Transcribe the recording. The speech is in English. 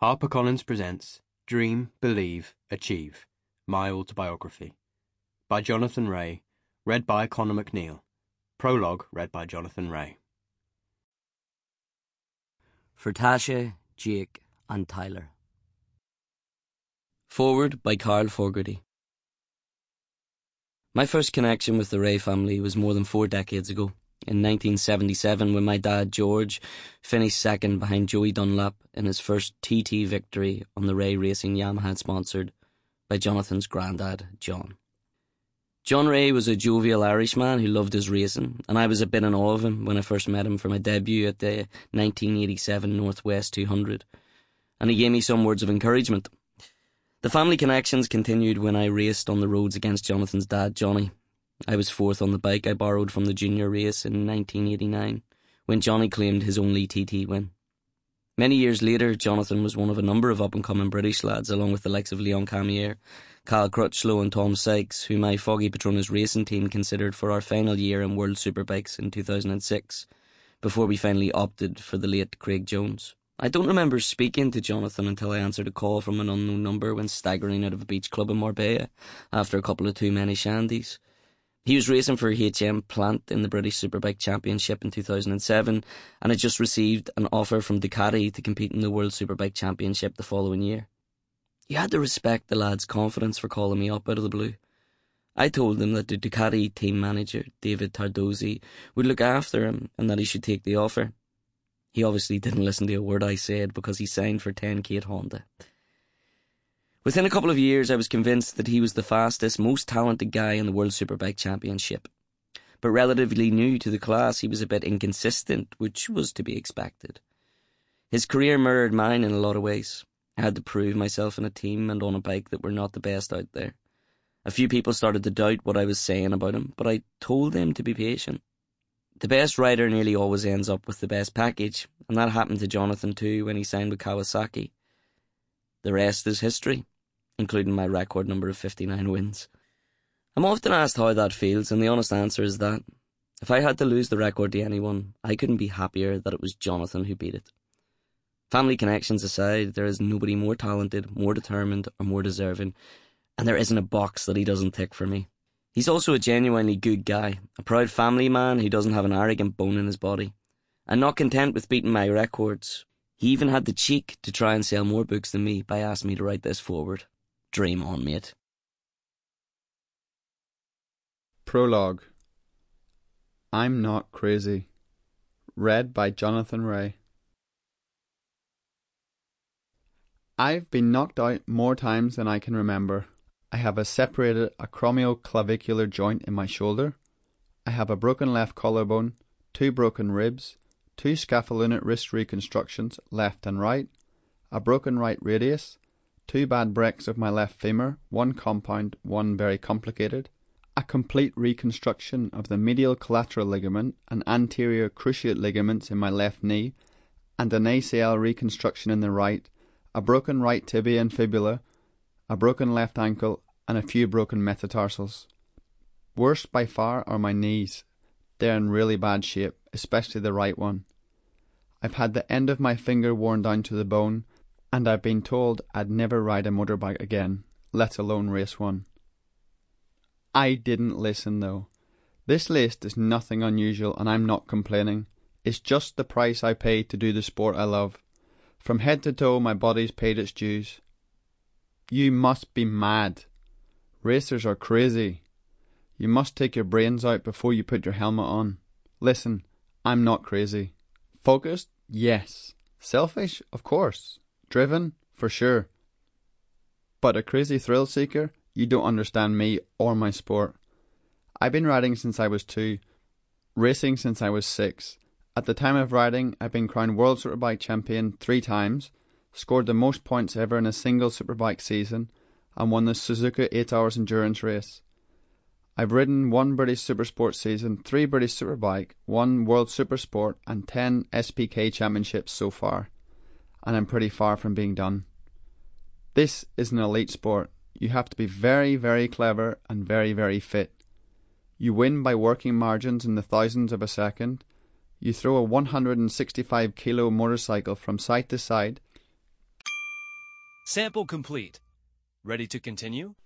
HarperCollins presents Dream, Believe, Achieve, My Autobiography by Jonathan Ray, read by Conor McNeil. Prologue read by Jonathan Ray. For Tasha, Jake and Tyler. Forward by Carl Fogarty. My first connection with the Ray family was more than 4 decades ago, in 1977, when my dad, George, finished second behind Joey Dunlap in his first TT victory on the Ray Racing Yamaha sponsored by Jonathan's granddad, John. John Ray was a jovial Irishman who loved his racing, and I was a bit in awe of him when I first met him for my debut at the 1987 Northwest 200, and he gave me some words of encouragement. The family connections continued when I raced on the roads against Jonathan's dad, Johnny. I was 4th on the bike I borrowed from the junior race in 1989, when Johnny claimed his only TT win. Many years later, Jonathan was one of a number of up-and-coming British lads, along with the likes of Leon Camier, Cal Crutchlow and Tom Sykes, who my Foggy Patronus racing team considered for our final year in World Superbikes in 2006, before we finally opted for the late Craig Jones. I don't remember speaking to Jonathan until I answered a call from an unknown number when staggering out of a beach club in Marbella after a couple of too many shandies. He was racing for HM Plant in the British Superbike Championship in 2007 and had just received an offer from Ducati to compete in the World Superbike Championship the following year. You had to respect the lad's confidence for calling me up out of the blue. I told him that the Ducati team manager, David Tardozzi, would look after him and that he should take the offer. He obviously didn't listen to a word I said because he signed for 10k at Honda. Within a couple of years, I was convinced that he was the fastest, most talented guy in the World Superbike Championship. But relatively new to the class, he was a bit inconsistent, which was to be expected. His career mirrored mine in a lot of ways. I had to prove myself in a team and on a bike that were not the best out there. A few people started to doubt what I was saying about him, but I told them to be patient. The best rider nearly always ends up with the best package, and that happened to Jonathan too when he signed with Kawasaki. The rest is history, including my record number of 59 wins. I'm often asked how that feels, and the honest answer is that if I had to lose the record to anyone, I couldn't be happier that it was Jonathan who beat it. Family connections aside, there is nobody more talented, more determined, or more deserving, and there isn't a box that he doesn't tick for me. He's also a genuinely good guy, a proud family man who doesn't have an arrogant bone in his body. And not content with beating my records, he even had the cheek to try and sell more books than me by asking me to write this forward. Dream on, mate. Prologue. I'm Not Crazy. Read by Jonathan Ray. I've been knocked out more times than I can remember. I have a separated acromioclavicular joint in my shoulder. I have a broken left collarbone, 2 broken ribs, 2 scapholunate wrist reconstructions, left and right, a broken right radius, 2 bad breaks of my left femur, 1 compound, 1 very complicated, a complete reconstruction of the medial collateral ligament and anterior cruciate ligaments in my left knee, and an ACL reconstruction in the right, a broken right tibia and fibula, a broken left ankle, and a few broken metatarsals. Worst by far are my knees. They're in really bad shape, especially the right one. I've had the end of my finger worn down to the bone, and I've been told I'd never ride a motorbike again, let alone race one. I didn't listen though. This list is nothing unusual and I'm not complaining. It's just the price I paid to do the sport I love. From head to toe my body's paid its dues. You must be mad. Racers are crazy. You must take your brains out before you put your helmet on. Listen, I'm not crazy. Focused? Yes. Selfish? Of course. Driven? For sure. But a crazy thrill seeker? You don't understand me or my sport. I've been riding since I was 2, racing since I was 6. At the time of riding, I've been crowned World Superbike Champion 3 times, scored the most points ever in a single Superbike season, and won the Suzuka 8 Hours Endurance Race. I've ridden 1 British Supersport season, 3 British Superbike, 1 World Supersport, and 10 SPK Championships so far, and I'm pretty far from being done. This is an elite sport. You have to be very, very clever and very, very fit. You win by working margins in the thousands of a second. You throw a 165 kilo motorcycle from side to side Sample complete. Ready to continue?